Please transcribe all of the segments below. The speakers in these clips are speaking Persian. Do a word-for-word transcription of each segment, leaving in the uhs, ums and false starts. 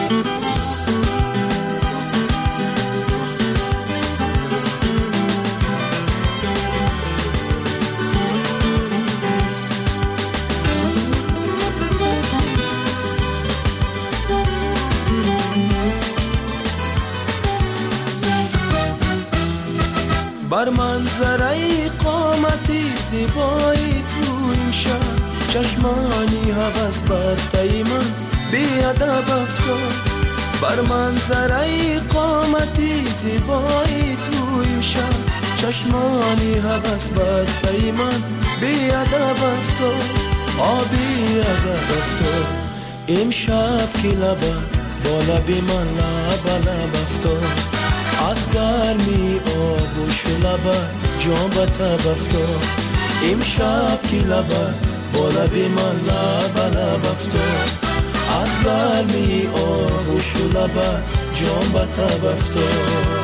بر منظره قامتی زیبایی تو این شهر چشمانی هوس بسته من بیادب افتاد. بر منظره قامتی زیبایی تو این شهر چشمانی هوس بسته من بیادب افتاد. آبی ادب افتاد امشب که لبه با لبی من لب لب افتاد. از گرمی آغوش و لبه جان به تب افتاد. امشب که لبه با لبی من لب لب افتاد. از گرمی آغوش و لبه جان به تب افتاد.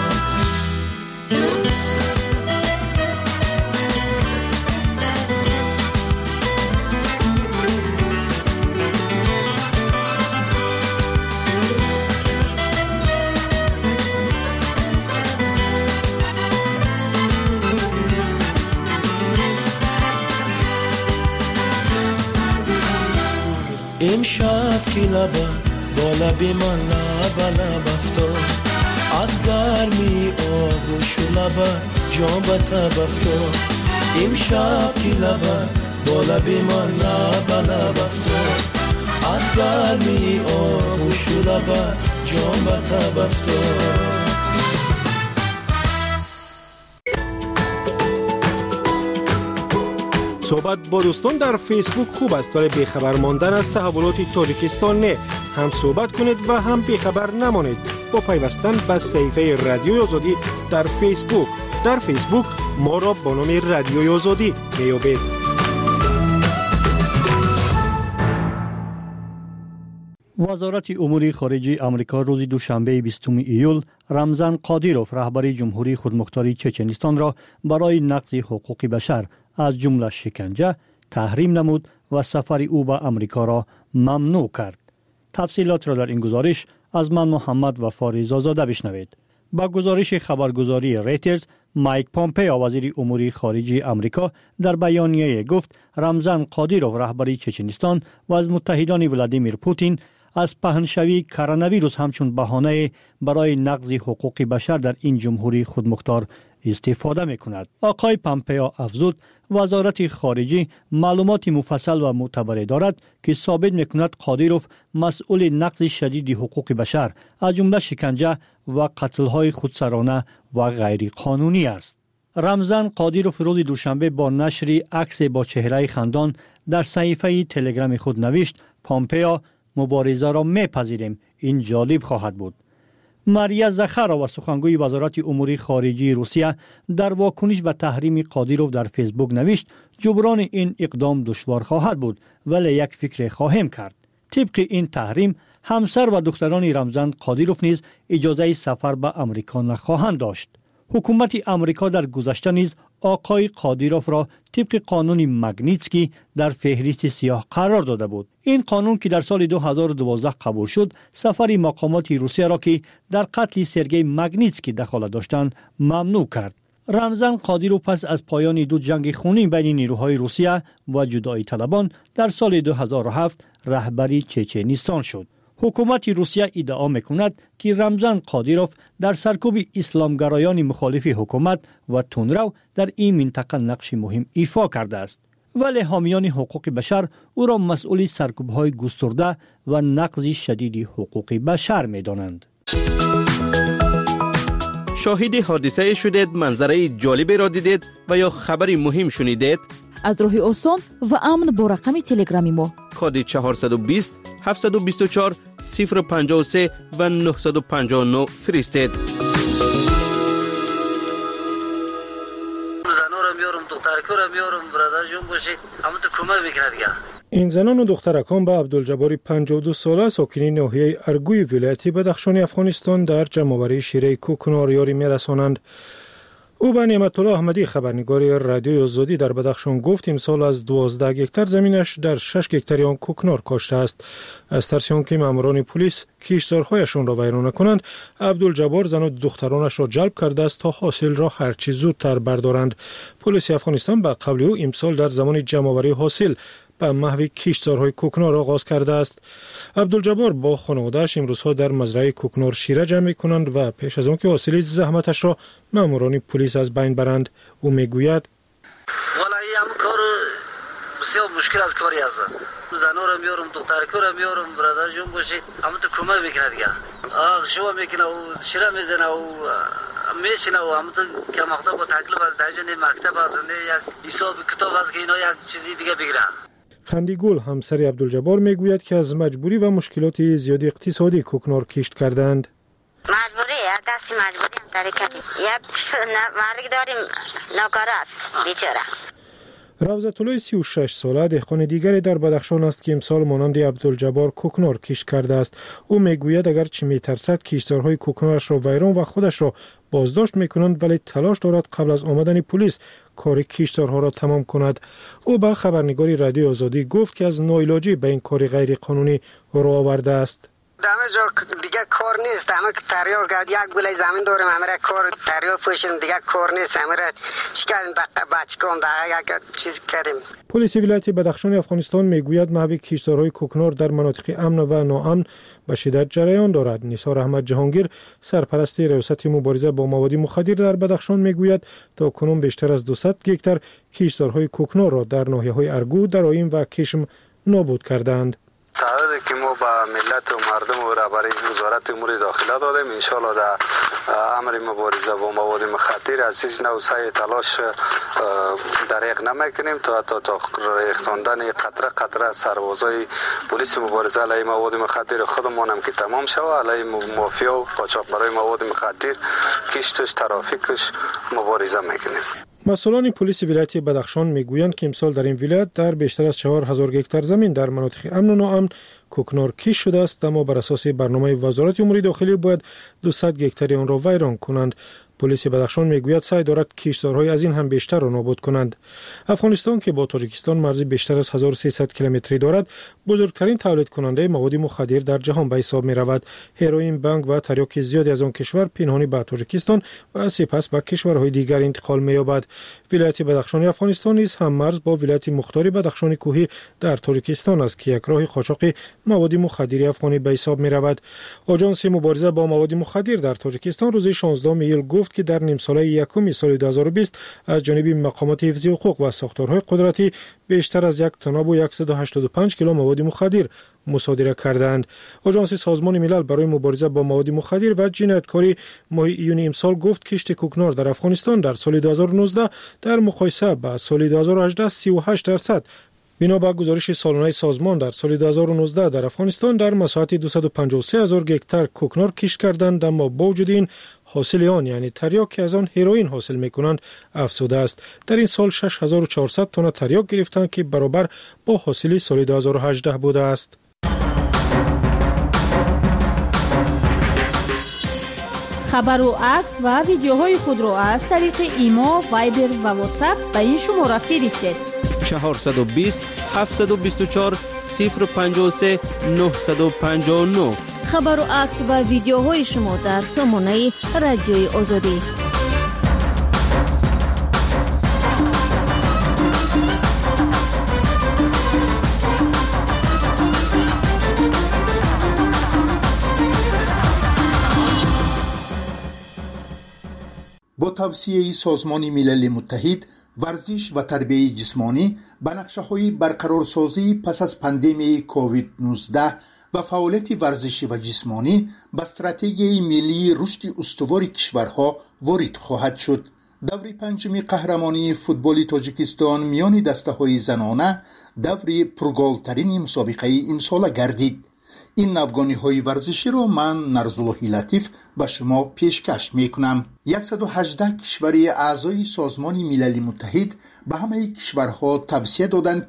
امشب که لبه با لبی من لب لب افتاد. از گرمی آغوش و لبه جان به تب افتاد. امشب که لبه با لبی من لب لب افتاد. از گرمی آغوش و لبه جان به تب افتاد. صحبت با دوستان در فیسبوک خوب است ولی بیخبر ماندن از تحولات تاجیکستان نه. هم صحبت کنید و هم بیخبر نمانید با پیوستن به صفحه رادیوی آزادی در فیسبوک. در فیسبوک ما را با نام رادیوی آزادی میابید. وزارت امور خارجه آمریکا روز دوشنبه بیستم ایول رمزان قادیروف رهبر جمهوری خودمختاری چچنستان را برای نقض حقوق بشر از جمله شکنجه تحریم نمود و سفر او به آمریکا را ممنوع کرد. تفصیلات را در این گزارش از من محمد و فاریزا زاده بشنوید. با گزارش خبرگزاری ریترز، مایک پامپئو وزیر امور خارجه آمریکا در بیانیه گفت رمزان قادیروف رهبر چچنستان و از متحدان ولادیمیر پوتین از پهنشوی کرونا ویروس همچون بهانه برای نقض حقوق بشر در این جمهوری خودمختار استفاده می کند. آقای پامپئو افزود وزارت خارجه معلومات مفصل و معتبر دارد که ثابت می کند قادیروف مسئول نقض شدید حقوق بشر از جمله شکنجه و قتل‌های خودسرانه و غیر قانونی است. رمزان قادیروف روز دوشنبه با نشر عکس با چهره خندان در صفحه تلگرام خود نوشت پامپئو مبارزه را میپذیریم، این جالب خواهد بود. ماریا زخارova سخنگوی وزارت امور خارجه روسیه در واکنش به تحریم قادیروف در فیسبوک نوشت جبران این اقدام دشوار خواهد بود ولی یک فکر خواهیم کرد. طبق این تحریم همسر و دختران رمزان قادیروف نیز اجازه سفر به آمریکا نخواهند داشت. حکومت آمریکا در گذشته نیز آقای قادیروف را طبق قانون ماگنیتسکی در فهرست سیاه قرار داده بود. این قانون که در سال دو هزار و دوازده قبول شد، سفر مقامات روسیه را که در قتل سرگئی ماگنیتسکی دخالت داشتند ممنوع کرد. رمزان قادیروف پس از پایان دو جنگ خونین بین نیروهای روسیه و جدایی طلبان در سال دو هزار و هفت رهبر چچنستان شد. حکومت روسیه ادعا میکند که رمزان قادیروف در سرکوب اسلامگرایان مخالف حکومت و تندرو در این منطقه نقش مهم ایفا کرده است. ولی حامیان حقوق بشر او را مسئول سرکوب‌های گسترده و نقض شدید حقوق بشر می‌دانند. شاهد حادثه شدید، منظره جالبی را دیدید و یا خبری مهم شنیدید؟ از راه آسان و امن با رقم تلگرامی ما کد چهارصد و بیست هفتصد و بیست و چهار صفر پنجاه و سه و نهصد و پنجاه و نه فرستید. زنها را میارم، دخترکا را میارم، برادر جون باشید، همون تو کمک میکنه دیگه. این زنان و دخترکان به عبدالجبار پنجاه و دو ساله ساکن ناحیه ارگوی ولایت بدخشان افغانستان در جمع‌آوری شیره کوکنار یاری میرسانند. او به نعمت الله احمدی خبرنگار رادیوی آزادی در بدخشان گفت امسال از دوازده گکتر زمینش در شش گکتر آن کوکنار کاشته است. از ترس آنکه ماموران پلیس کشتزارهایشان را ویران کنند، عبدالجبار زن و دخترانش را جلب کرده است تا حاصل را هرچی زودتر بردارند. پلیس افغانستان به قبل او امسال در زمان جمع‌آوری حاصل به محو کشتزارهای کوکنار آغاز کرده است. عبدالجبار با خانواده‌اش امروزها در مزرعه کوکنار شیره جمع می‌کنند و پیش از آن که حاصل زحمتش را ماموران پلیس از بین برند، او میگوید والا این کار بسیار مشکل از کاری است. زنا را میارم، دخترکو را میارم، برادر جون باشید، اما تو کمک میکنه دیگه. آخ شو میکنه و شیره میزنه و میشینه و اما تو که مقطع با تکلیف از دجن مکتب است، یک حساب کتاب است که اینا یک چیزی دیگه بگیرن. خندیگل همسر عبدالجبار میگوید که از مجبوری و مشکلات زیادی اقتصادی کوکنار کشت کردند. مجبوری یک دستی مجبوری هم طریقتی یک مرگ داریم ناکار است بیچاره. روزت الله سی و شش ساله دهقان دیگری در بدخشان است که امسال مانند عبدالجبار کوکنار کشت کرده است. او میگوید اگر چه میترسد کشتزارهای کوکنارش را ویران و خودش را بازداشت میکنند، ولی تلاش دارد قبل از آمدن پلیس کار کشتزارها را تمام کند. او به خبرنگاری رادیو آزادی گفت که از ناعلاجی به این کار غیر قانونی رو آورده است. همه جا دیگه کار نیست، همه تریاک یک گله زمین داریم، همه را کار تریاک پوشیم، دیگه کار نیست، همه را چی کردیم بچه کام دیگه یک چیز کردیم. پلیس ولایت بدخشان افغانستان میگوید محو کشتزارهای کوکنار در مناطق امن و ناامن به شدت جریان دارد. نثار احمد جهانگیر سرپرست ریاست مبارزه با مواد مخدر در بدخشان میگوید تا کنون بیشتر از دویست گکتر کشتزارهای کوکنار را در ناحیه‌های ارگو، درایم و کشم نابود کردند. تعهدی که ما به ملت و مردم و برای وزارت امور داخله دادیم، ان شاء الله در امر مبارزه با مواد مخدر از هیچ نوع سعی تلاش دریغ نمیکنیم تا تا تا ریختاندن قطره قطره سربازای پلیس مبارزه علیه مواد مخدر خودمان هم که تمام شود، علیه مافیا و قاچاقبرای مواد مخدر کشتش ترافیکش مبارزه میکنیم. مسئولان پلیس ولایت بدخشان میگویند که امسال در این ولایت در بیشتر از چهار هزار گکتر زمین در مناطق امن و ناامن کوکنار کشت شده است، اما بر اساس برنامه وزارت امور داخلی باید دویست گکتر آن را ویران کنند. پلیس بدخشان میگوید سعی دارد کشتزارهای از این هم بیشتر را نابود کنند. افغانستان که با تاجیکستان مرزی بیشتر از هزار و سیصد کیلومتری دارد، بزرگترین تولید کننده مواد مخدر در جهان به حساب می رود. هروئین، بانگ و تریاک زیادی از آن کشور پنهانی به تاجیکستان و سپس به کشورهای دیگر انتقال می یابد. ولایت بدخشان افغانستان نیز هم مرز با ولایت مختار بدخشان کوهی در تاجیکستان است که یک راه قاچاق مواد مخدر افغانی به حساب می رود. آژانس مبارزه با مواد مخدر در تاجیکستان روز شانزدهم ایول گفت که در نیم ساله یکم سال دو هزار و بیست از جانب مقامات حفظی حقوق و ساختارهای قدرتی بیشتر از یک تناب و صد و هشتاد و پنج کیلو مواد مخدر مصادره کردند. آژانس سازمان ملل برای مبارزه با مواد مخدر و جنایتکاری ماه ایون امسال گفت کشت کوکنار در افغانستان در سال دو هزار و نوزده در مقایسه با سال دو هزار و هجده سی و هشت درصد بنا به گزارش سالانه سازمان در سال دو هزار و نوزده در افغانستان در مساحت دویست و پنجاه و سه هزار گکتر کوکنار کشت کردند، اما با وجود این حاصل آن یعنی تریاک که از آن هروئین حاصل میکنند افزوده است. در این سال شش هزار و چهارصد تن تریاک گرفتند که برابر با حاصل سال دو هزار و هجده بوده است. خبر و عکس و ویدیوهای خود را از طریق ایما، وایبر و واتساپ به این شماره فرستید: چهارصد و بیست هفتصد و بیست و چهار صفر پنجاه و سه نهصد و پنجاه و نه. خبر و عکس و ویدیوهای شما در سامانه رادیوی آزادی. با توصیه سازمان ملل متحد، ورزش و تربیت جسمانی به نقشه‌های برقرارسازی پس از پاندمی کووید نوزده و فعالیت ورزشی و جسمانی به استراتژی ملی رشد استوار کشورها وارد خواهد شد. دور پنجم قهرمانی فوتبال تاجیکستان میان دسته‌های زنانه دور پرگل‌ترین مسابقه امسال گردید. این افغانی‌های ورزشی را من نرزالله لطیف به شما پیشکش میکنم. صد و هجده کشور اعضای سازمان ملل متحد به همه کشورها توصیه دادند که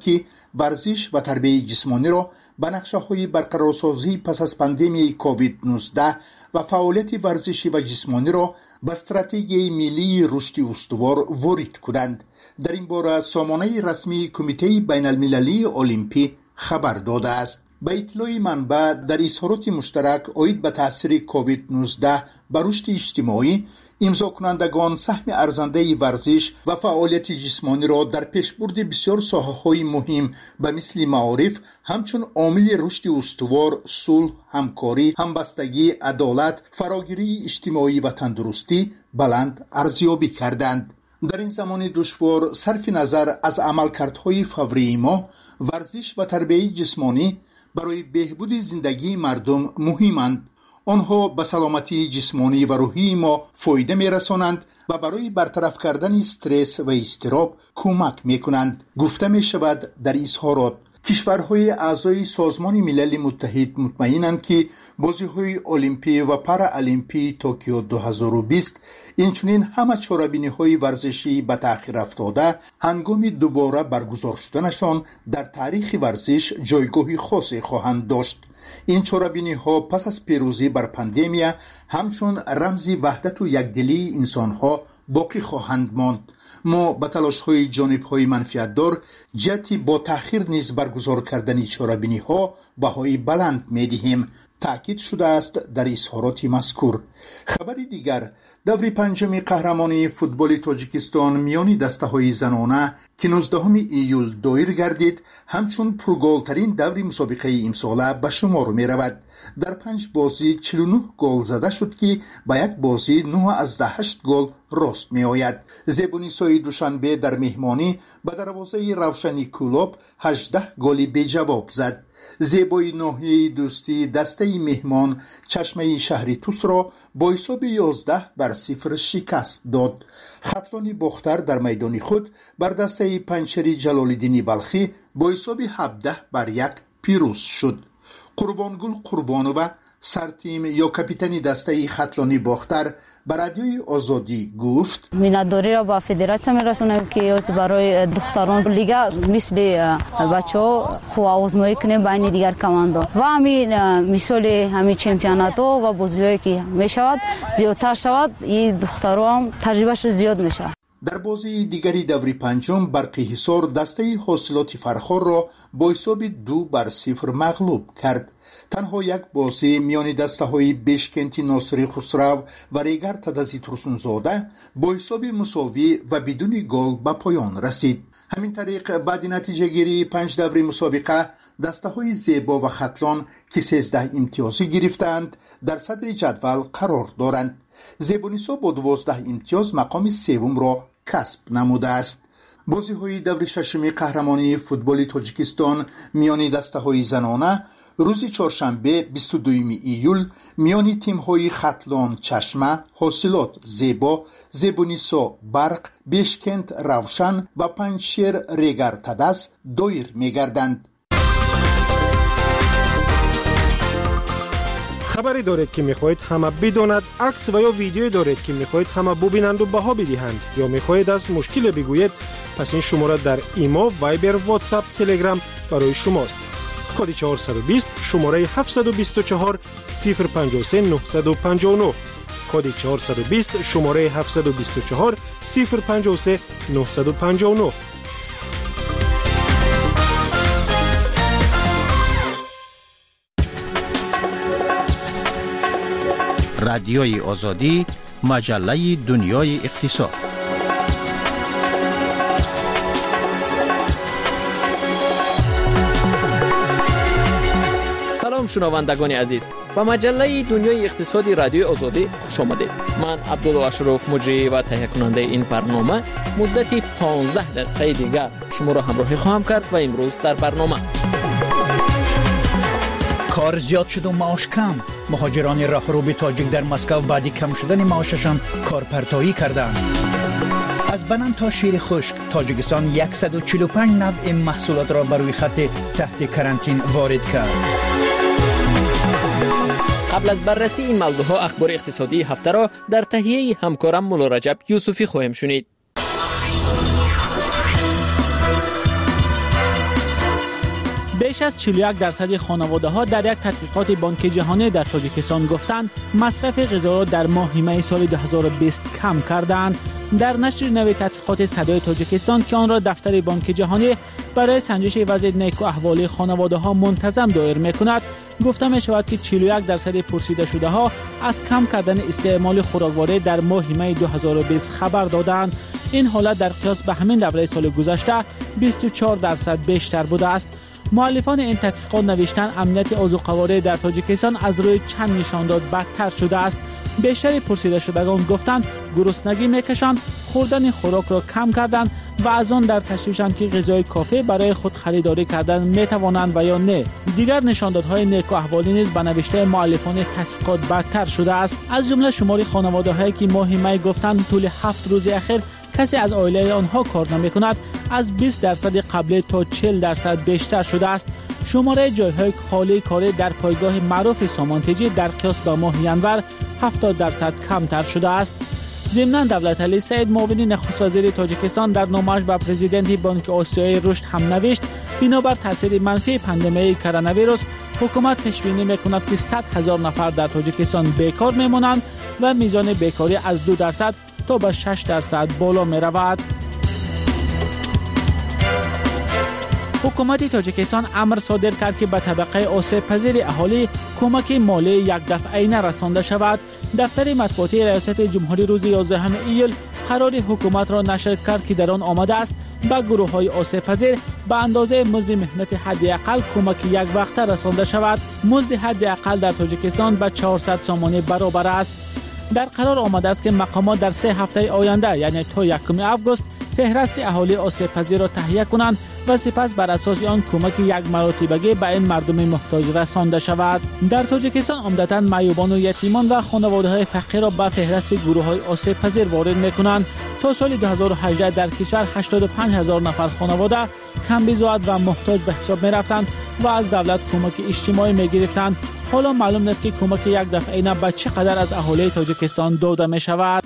ورزش و تربیت جسمانی را به نقشه‌های برقرارسازی پس از پاندمی کووید نوزده و فعالیت ورزشی و جسمانی را به استراتژی ملی رشد استوار وارد کنند. در این باره سامانه رسمی کمیته بین المللی المپی خبر داده است. به اطلاع منبع در اظهارات مشترک عاید به تاثیر کووید نوزده بر رشد اجتماعی، امضا کنندگان سهم ارزنده ورزش و فعالیت جسمانی را در پیشبرد بسیار ساحه‌های مهم به مثل معارف همچون عامل رشد استوار، صلح، همکاری، همبستگی، عدالت، فراگیری اجتماعی و تندرستی بلند ارزیابی کردند. در این زمان دشوار صرف نظر از عملکردهای فوری ما، ورزش و تربیت جسمانی برای بهبود زندگی مردم مهمند. آنها به سلامتی جسمانی و روحی ما فایده می رسانند و برای برطرف کردن استرس و اضطراب کمک می کنند. گفته می شود در اظهارات کشورهای اعضای سازمان ملل متحد مطمئنند که بازی‌های المپی و پارالمپی توکیو دو هزار و بیست اینچنین همه چاره‌بینی‌های ورزشی به تأخیر افتاده هنگام دوباره برگزار شدنشان در تاریخ ورزش جایگاهی خاصی خواهند داشت. این چاره‌بینی‌ها پس از پیروزی بر پاندمی همچون رمز وحدت و یکدلی انسان‌ها باقی خواهند ماند. ما به تلاش‌های جانب‌های منفعت‌دار جهتی با تأخیر نیز برگزار کردن چاره‌بینی‌ها بهای بلند می‌دهیم، تأکید شده است در اظهارات مذکور. خبر دیگر، دور پنجم قهرمانی فوتبال تاجیکستان میان دسته‌های زنانه که نوزدهم ایول دایر گردید همچون پرگل‌ترین دور مسابقه امساله به شمار می‌رود. در پنج بازی چهل و نه گل زده شد که به یک بازی نه از ده هشت گل راست می‌آید. زیبونیسای دوشنبه در مهمانی به دروازه روشنی کلوب هجده گل بی جواب زد. زیبای ناحیه دوستی دسته مهمان چشمه شهری توس را با حساب یازده بر صفر شکست داد. خطلانی باختر در میدان خود بر دسته پنچری جلال‌الدین بلخی با حساب هفده بر یک پیروز شد. قربانگل قربانووا سرتیم یا کاپیتان دسته خطلانی باختر بر رادیوی آزادی گفت مینداری را با فدراسیون میرسونیم که برای دختران لیگا مثل بچه‌ها خو آزمایی کنیم بین دیگر کماندو و همین مثال همین چمپیونات و بازی‌هایی که میشود زیادتر شود، این دختران تجربهش زیاد میشه. در بازی دیگری دوری پنجم برقی حصار دسته حاصلات فرخار را با حساب دو بر صفر مغلوب کرد. تنها یک بازی میان دسته های بشکنتی ناصری خسرو و ریگر تدزی ترسونزاده با حساب مساوی و بدون گل به پایان رسید. همین طریق بعد نتیجه گیری پنج دوری مسابقه دسته های زیبا و خطلان که سیزده امتیازی گرفتند در صدر جدول قرار دارند. زیبونیسا با دوازده امتیاز مقام سوم را کسب نموده است. بازی های دور ششم قهرمانی فوتبال تاجیکستان میان دسته های زنانه روز چهارشنبه بیست و دوم ایول میان تیم های خطلان چشمه، حاصلات زیبا، زیبونیسا برق، بشکند روشن و پنجشیر ریگر تدس دایر میگردند. خبری دارید که میخواهید همه بداند، عکس و یا ویدیو دارید که میخواهید همه ببینند و بها بدهند یا میخواهید از مشکل بگویید، پس این شماره در ایما، وایبر، واتساپ، تلگرام برای شماست. کد چهارصد و بیست شماره هفتصد و بیست و چهار صفر پنجاه و سه نهصد و پنجاه و نه. کد چهارصد و بیست شماره هفتصد و بیست و چهار صفر پنجاه و سه نهصد و پنجاه و نه. رادیوی آزادی، مجله دنیای اقتصاد. سلام شنوندگان عزیز، به مجله دنیای اقتصادی رادیو آزادی خوش آمدید. من عبدالله اشرف مجری و تهیه کننده این برنامه مدتی پانزده دقیقه دیگر شما را همراهی خواهم کرد و امروز در برنامه کار زیاد شد و معاش کم. مهاجران راهرو تاجیک در مسکو بعد کم شدن معاششان کارپرتایی کردند. از بنان تا شیر خشک تاجیکستان صد و چهل و پنج نوع محصولات را بر روی خط تحت کرانتین وارد کرد. قبل از بررسی این موضوعها اخبار اقتصادی هفته را در تهیه همکارم مولا رجب یوسفی خواهیم شنید. بیش از چهل و یک درصد خانواده‌ها در یک تحقیقات بانک جهانی در تاجیکستان گفتند مصرف غذا را در ماه می سال دو هزار و بیست کم کردند. در نشر نوی تحقیقات صدای تاجیکستان که آن را دفتر بانک جهانی برای سنجش وضع نیک و احوال خانواده‌ها منتظم دایر می‌کند، گفته می شود که چهل و یک درصد پرسیده شده ها از کم کردن استعمال خوراکواره در ماه می دو هزار و بیست خبر دادند. این حالت در قیاس به همین دوره سال گذشته بیست و چهار درصد بیشتر بوده است. مؤلفان این تحقیقات نوشتند امنیت آذوقه‌واره در تاجیکستان از روی چند نشانداد بدتر شده است. بیشتر پرسیده شدگان گفتند گرسنگی میکشند، خوردن خوراک را کم کردند و از آن در تشویشند که غذای کافی برای خود خریداری کردن میتوانند و یا نه. دیگر نشاندادهای نیک و احوالی نیز به نوشته مؤلفان تحقیقات بدتر شده است. از جمله شماری خانواده‌هایی که ماه می گفتند طول هفت روز اخیر کسی از عائله آنها کار نمی‌کند از بیست درصد قبل تا چهل درصد بیشتر شده است. شماره جای‌های خالی کاری در پایگاه معروف سامانتجی در قیاس به ماه ینور هفتاد درصد کمتر شده است. ضمناً دولت علی سعید معاون نخست وزیر تاجیکستان در نامه‌اش به پرزیدنت بانک آسیای رشد هم نوشت بنابر تاثیر منفی پاندمی کرونا ویروس حکومت پیش بینی می‌کند که صد هزار نفر در تاجیکستان بیکار می‌مانند و میزان بیکاری از دو درصد تا به شش درصد بالا می‌رود. حکومت تاجیکستان امر صادر کرد که به طبقه آسیب پذیر اهالی کمک مالی یک دفعه‌ای رسانده شود. دفتر مطبوعاتی ریاست جمهوری روز یازدهم ایول قرار حکومت را نشر کرد که در آن آمده است به گروه‌های آسیب پذیر به اندازه مزد مهنت حداقل کمک یک وقته رسانده شود. مزد حداقل در تاجیکستان به چهارصد سامانی برابر است. در قرار آمده است که مقامات در سه هفته آینده یعنی تا یکم آگوست فهرست اهالی آسیب پذیر را تهیه کنند و سپس بر اساس آن کمک یک مراتبگی به این مردم محتاج رسانده شود. در تاجیکستان عمدتاً معیوبان و یتیمان و خانواده‌های فقیر را به فهرست گروه‌های آسیب پذیر وارد می‌کنند. تا سال دو هزار و هجده در کشور هشتاد و پنج هزار نفر خانواده کم بضاعت و محتاج به حساب می‌رفتند و از دولت کمک اجتماعی می‌گرفتند. حالا معلوم نیست که کمک یک دفعه‌ای به چقدر از اهالی تاجیکستان داده می‌شود.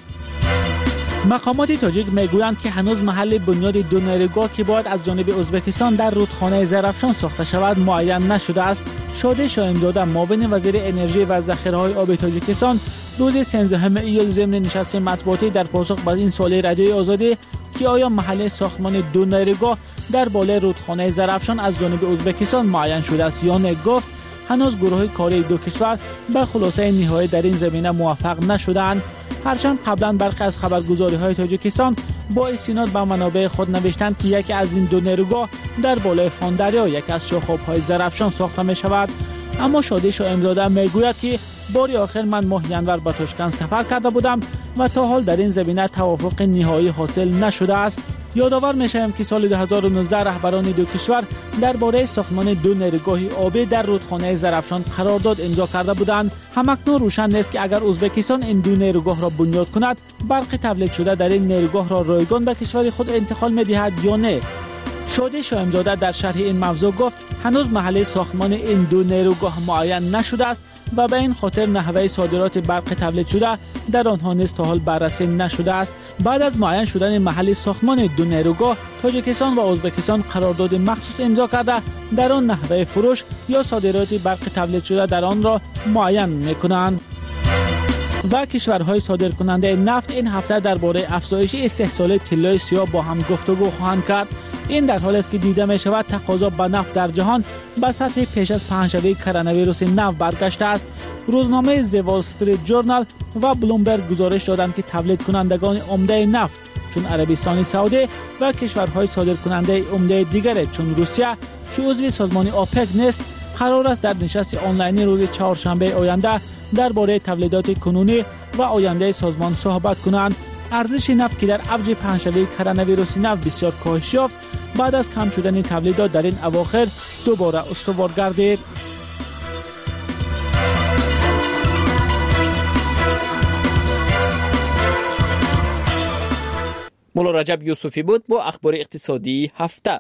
مقامات تاجیک میگویند که هنوز محل بنیاد دو نیروگاه که باید از جانب ازبکستان در رودخانه زرافشان ساخته شود معین نشده است. شادی شاهمزاده معاون وزیر انرژی و ذخیره‌های آب تاجیکستان روز سیزدهم ایول ضمن نشست مطبوعاتی در پاسخ به این سوال رادیوی آزادی که آیا محل ساختمان دو نیروگاه در بالای رودخانه زرافشان از جانب ازبکستان معین شده است یا نه گفت هنوز گروه کاری دو کشور به خلاصه نهایی در این زمینه موفق نشدند. هرچند قبلا برخی از خبرگزاری‌های تاجیکستان با استناد به منابع خود نوشتند که یکی از این دو نیروگاه در بالای فان دریا یکی از شاخاب‌های زرافشان ساخته می‌شود، اما شادی شاهمزاده میگوید که باری آخر من ماه ینور به تاشکند سفر کرده بودم و تا حال در این زمینه توافق نهایی حاصل نشده است. یادآور می‌شویم که سال دو هزار و نوزده رهبران دو کشور درباره ساختمان دو نیروگاه آبی در رودخانه زرافشان قرارداد امضا کرده بودند. همکنون روشن نیست که اگر ازبکستان این دو نیروگاه را بنیاد کند برق تولید شده در این نیروگاه را رایگان به کشور خود انتقال می‌دهد یا نه. شادی شاهمزاده در شرح این موضوع گفت هنوز محل ساختمان این دو نیروگاه معین نشده است و به این خاطر نحوه صادرات برق تولید شده در آنها نیز تا حال بررسی نشده است. بعد از معین شدن محل ساختمان دو نیروگاه تاجیکستان و ازبکستان قرارداد مخصوص امضا کرده در آن نحوه فروش یا صادرات برق تولید شده در آن را معین می‌کنند. و کشورهای صادرکننده نفت این هفته درباره افزایش استحصال طلای سیاه با هم گفتگو خواهند کرد. این در حالی است که دیده می شود تقاضا به نفت در جهان به سطح پیش از پنجشنبه کرونا ویروس نو برگشته است. روزنامه The Wall Street Journal و بلومبرگ گزارش دادند که تولید کنندگان عمده نفت چون عربستان سعودی و کشورهای صادرکننده عمده دیگر چون روسیه که عضو سازمان آپک نیست قرار است در نشست آنلاینی روز چهارشنبه آینده درباره تولیدات کنونی و آینده سازمان صحبت کنند. ارزش نفت که در اوج پنجشنبه کرونا ویروس نو بسیار کاهش یافت بعد از کم شدن تولیدات در این اواخر دوباره استوار گردید. مولا رجب یوسفی بود با اخبار اقتصادی هفته.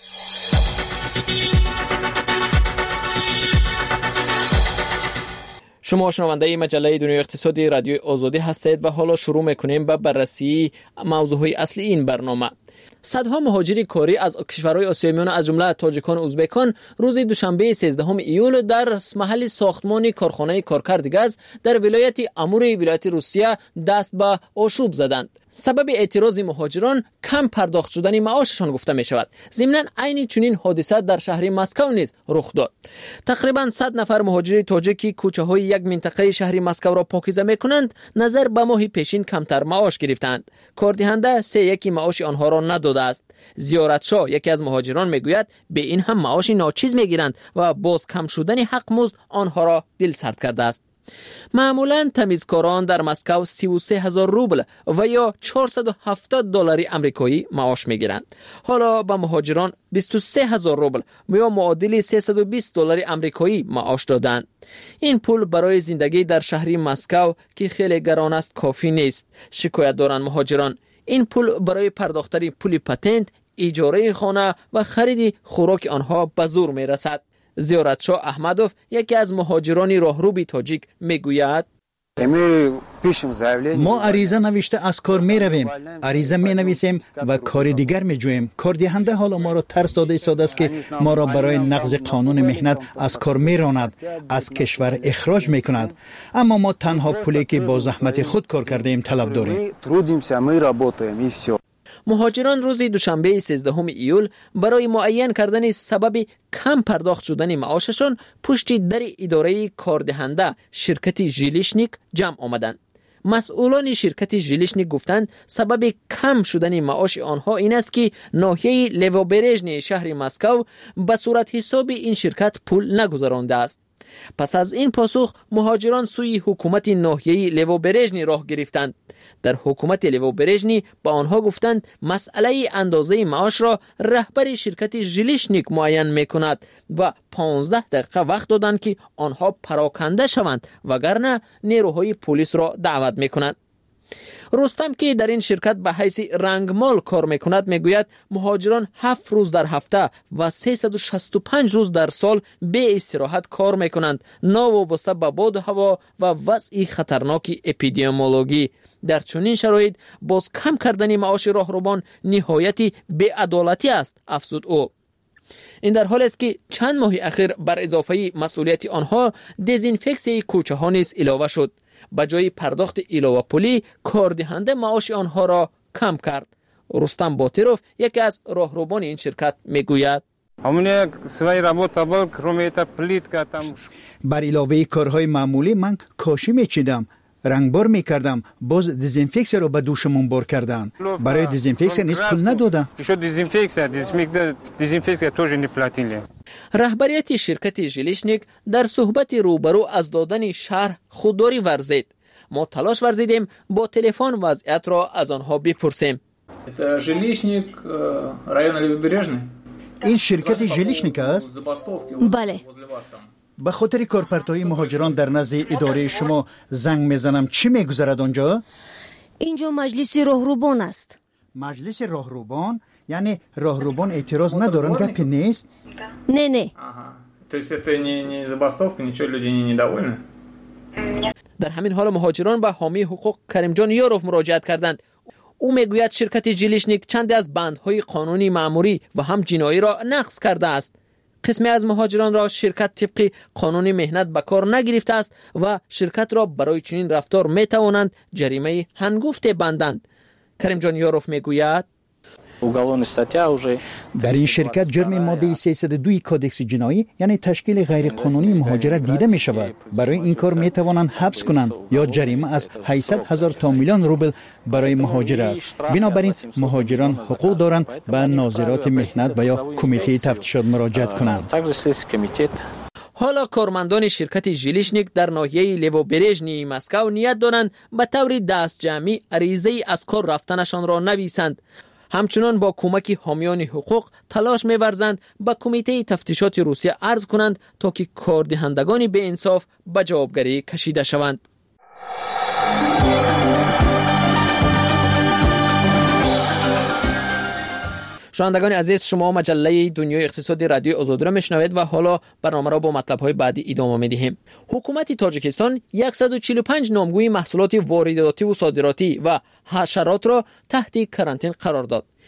شما شنونده مجله دنیای اقتصادی رادیو آزادی هستید و حالا شروع میکنیم به بررسی موضوعهای اصلی این برنامه. صدها مهاجر کاری از کشورهای آسیای میانه از جمله تاجیکان و ازبکان روز دوشنبه سیزدهم ایول در محل ساختمان کارخانه کارکرد گاز در ولایت امور ولایت روسیه دست به آشوب زدند. سبب اعتراض مهاجران کم پرداخت شدن معاششان گفته می شود. ضمناً عین چنین حادثه در شهر مسکو نیز رخ داد. تقریباً صد نفر مهاجر تاجیکی کوچه های یک منطقه شهر مسکو را پاکیزه می کنند نظر به ماه پیشین کمتر معاش گرفتند. کاردهنده سه یکی معاش آنها را نداده است. زیارتشاه یکی از مهاجران میگوید به این هم معاش ناچیز میگیرند و باز کم شدن حق مزد آنها را دل سرد کرده است. معمولاً تمیزکاران در مسکو سی و سه هزار روبل و یا چهارصد و هفتاد دلار آمریکایی معاش میگیرند. حالا به مهاجران بیست و سه هزار روبل و یا معادل سیصد و بیست دلار آمریکایی معاش دادند. این پول برای زندگی در شهر مسکو که خیلی گران است کافی نیست. شکایت دارند مهاجران. این پول برای پرداختن پول پاتنت، اجاره خانه و خرید خوراک آنها به زور می رسد. زیارتشاه احمدوف یکی از مهاجران راهروبی تاجیک میگوید ما عریضه نوشته از کار می رویم، عریضه می نویسیم و کار دیگر می جویم. کاردهنده حالا ما را ترس داده ایستاده است که ما را برای نقض قانون مهنت از کار می راند، از کشور اخراج می کند. اما ما تنها پولی که با زحمت خود کار کرده ایم طلب داریم. مهاجران روز دوشنبه سیزدهم ایول برای معین کردن سبب کم پرداخت شدن معاششان پشت در اداره کاردهنده شرکت ژیلیشنیک جمع آمدند. مسئولان شرکت ژیلیشنیک گفتند سبب کم شدن معاش آنها این است که ناحیه لیوابرژنی شهر مسکو به صورت حساب این شرکت پول نگذرانده است. پس از این پاسخ مهاجران سوی حکومت ناحیه لیوابرژنی راه گرفتند. در حکومت لیوابرژنی با آنها گفتند مسئله اندازه معاش را رهبر شرکت ژیلیشنیک معین میکند و پانزده دقیقه وقت دادند که آنها پراکنده شوند وگرنه نیروهای پلیس را دعوت میکنند. رستم که در این شرکت به حیث رنگمال کار میکند میگوید مهاجران هفت روز در هفته و سیصد و شصت و پنج روز در سال به استراحت کار میکنند ناوابسته به باد هوا و وضع خطرناک اپیدمیولوژی. در چنین شرایط باز کم کردن معاش راهروبان نهایت بی‌عدالتی است افزود او. این در حال است که چند ماه اخیر بر اضافه مسئولیت آنها دزینفکسی کوچه ها نیز علاوه شد. به جای پرداخت علاوه پولی کاردهنده معاش آنها را کم کرد. رستم باتیروف یکی از راهروبان این شرکت میگوید بر علاوه کارهای معمولی من کاشی میچیدم، رنگبار میکردم، باز دزینفکسی رو به دوشمون بار کردن. برای دزینفکسی نیز پول ندادم. رهبریت شرکت ژیلیشنیک در صحبت روبرو از دادن شرح خودداری ورزید. ما تلاش ورزیدیم با تلفن وضعیت را از آنها بپرسیم. ژیلیشنیک رایون لیوابرژنی. این شرکت ژیلیشنیک است؟ بله. به خاطر کارپرتای مهاجران در نزد اداره شما زنگ میزنم چی میگذرد آنجا؟ اینجا مجلس راهروبان است. مجلس راهروبان؟ یعنی راهروبان اعتراض ندارن گپی نیست؟ نه نه. То есть это не не забастовка, ничего, люди не недовольны. در همین حال مهاجران به حامی حقوق کریم جان یاروف مراجعت کردند. او میگوید شرکت ژیلیشنیک چند از بندهای قانونی مأموری و هم جنایی را نقض کرده است. قسمی از مهاجران را شرکت طبق قانون مهنت به کار نگرفته است و شرکت را برای چنین رفتار می توانند جریمه هنگفت بندند. کریم جان یاروف میگوید در این شرکت جرم ماده سیصد و دو کودکس جنایی یعنی تشکیل غیر قانونی مهاجرت دیده می شود. برای این کار می توانند حبس کنند یا جریمه از هشتصد هزار تا میلیون روبل برای مهاجر است. بنابراین مهاجران حقوق دارند به ناظرات مهنت و یا کمیته تفتیشات مراجعت کنند. حالا کارمندان شرکت ژیلیشنیک در ناحیه لیوابرژنی مسکو نیت دارند به طور دست جمعی عریضه از کار رفتنشان را نویسند. همچنان با کمک حامیان حقوق تلاش می‌ورزند به کمیته تفتیشات روسیه عرض کنند تا که کاردهندگان به انصاف به جوابگری کشیده شوند. شنوندگان عزیز، شما مجله دنیای اقتصادی رادیو آزادی را میشنوید و حالا برنامه را با مطلب‌های بعدی ادامه می‌دهیم. حکومت تاجیکستان صد و چهل و پنج نامگوی محصولات وارداتی و صادراتی و حشرات را تحت کرانتین قرار داد.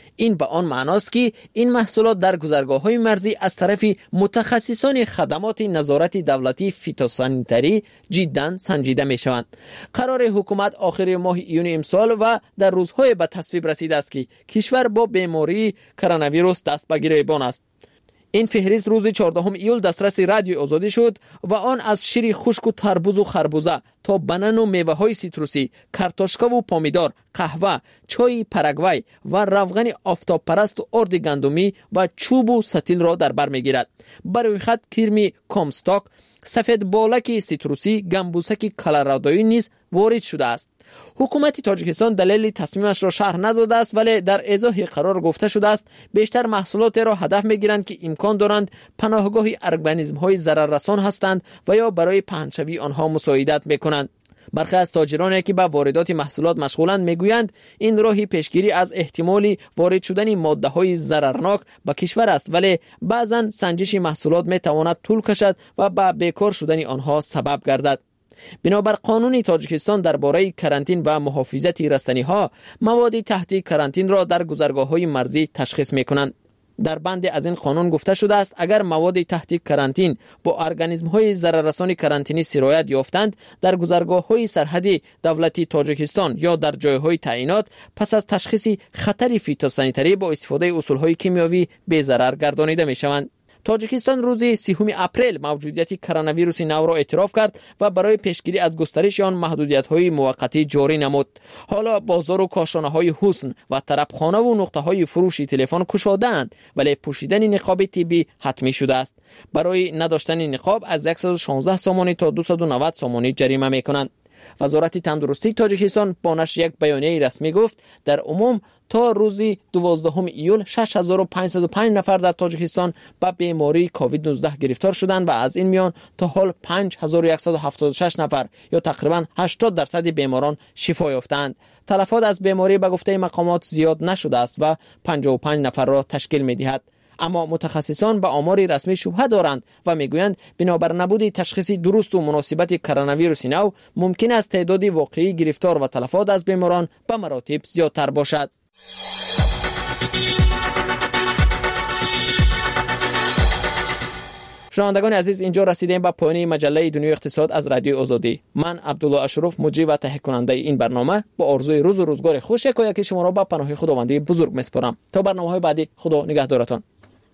این به آن معناست که این محصولات در گذرگاه‌های مرزی از طرف متخصصان خدمات نظارت دولتی فیتوسانیتری جداً سنجیده می‌شوند. قرار حکومت آخر ماه ایون امسال و در روزهای به تصویب رسیده است که کشور با بیماری کرونا ویروس دست به گریبان است. این فهرست روز چهاردهم ایول دسترس رادیو آزادی شد و آن از شیر خشک و تربوز و خربوزه تا بنان و میوه های سیتروسی، کارتوشکا و پامیدار، قهوه، چای پاراگوای و روغن آفتاب پرست و ارد گندمی و چوب و ستیل را در بر میگیرد. برای خط کرمی کامستاک، سفید بالک سیتروسی، گمبوسک کلرادویی نیز وارد شده است. حکومت تاجیکستان دلیل تصمیمش را شرح نداده است، ولی در ایضاح قرار گفته شده است بیشتر محصولات را هدف میگیرند که امکان دارند پناهگاه ارگانیسم های ضرررسان هستند و یا برای پهنشوی آنها مساعدت میکنند. برخی از تاجرانی که به واردات محصولات مشغولند میگویند این راهی پیشگیری از احتمال وارد شدن ماده های ضررناک به کشور است، ولی بعضا سنجش محصولات میتواند طول کشد و به بیکار شدن آنها سبب گردد. بنابر قانون تاجیکستان درباره کرانتین و محافظت رستنی ها، مواد تحت کرانتین را در گذرگاه های مرزی تشخیص می کنند. در بند از این قانون گفته شده است اگر مواد تحت کرانتین با ارگانیسم های ضرررسان کرانتینی سرایت یافتند، در گذرگاه های سرحدی دولتی تاجیکستان یا در جایهای تعیینات پس از تشخیص خطر فیتوسانیتری با استفاده اصول های کیمیاوی بی ضرر گردانیده می شوند. تاجیکستان روز سوم اپریل موجودیت کرونا ویروس نو را اعتراف کرد و برای پیشگیری از گسترش آن محدودیت‌های موقتی جاری نمود. حالا بازار و کاشانه‌های حسن و طربخانه و نقطه‌های فروش تلفن گشاده‌اند، ولی پوشیدن نقاب طبی حتمی شده است. برای نداشتن نقاب از صد و شانزده سامانی تا دویست و نود سامانی جریمه می‌کنند. وزارت تندرستی تاجیکستان با نشر یک بیانیه رسمی گفت در عموم تا روز دوازدهم ایول شش هزار و پانصد و پنج نفر در تاجیکستان به بیماری کووید نوزده گرفتار شدند و از این میان تا حال پنج هزار و صد و هفتاد و شش نفر یا تقریبا هشتاد درصد بیماران شفا یافتند. تلفات از بیماری به گفته مقامات زیاد نشده است و پنجاه و پنج نفر را تشکیل می‌دهد. اما متخصصان به آمار رسمی شبهه دارند و میگویند بنابر نبود تشخیص درست و مناسبت کرونا ویروس نو ممکن است تعداد واقعی گرفتار و تلفات از بیماران به مراتب زیادتر باشد. شنوندگان عزیز، اینجا رسیدیم به پایان مجله دنیای اقتصاد از رادیو آزادی. من عبدالله اشرف مجری و تهیه کننده این برنامه با آرزوی روز و روزگار خوش یکایک شما را به پناه خداوندی بزرگ میسپارم. تا برنامه‌های بعدی، خدا نگهدارتان.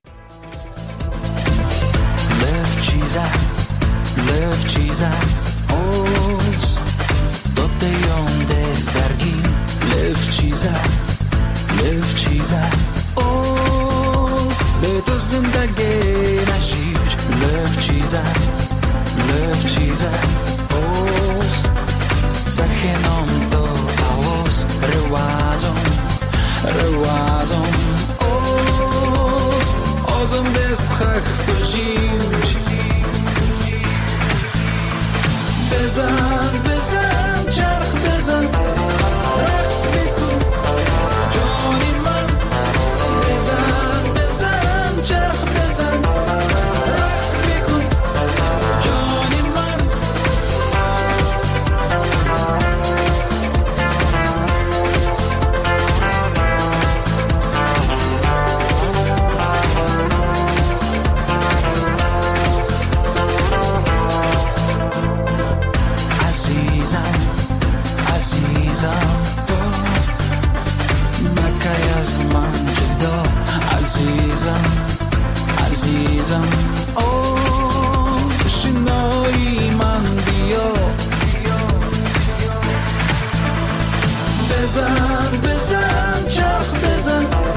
به تو زندگی نشیج لف چیزه لف چیزه اوز سخنم تو اوز روازم روازم اوز اوزم دست خخ تو جیمش بزن بزن چرخ بزن رقص بکن جانی من بزن بزن چرخ بزن رقص بکن جانی من عزیزم عزیزم تو مکای از من جدا عزیزم عزیزم آشنایی من بیا بزن بزن چرخ بزن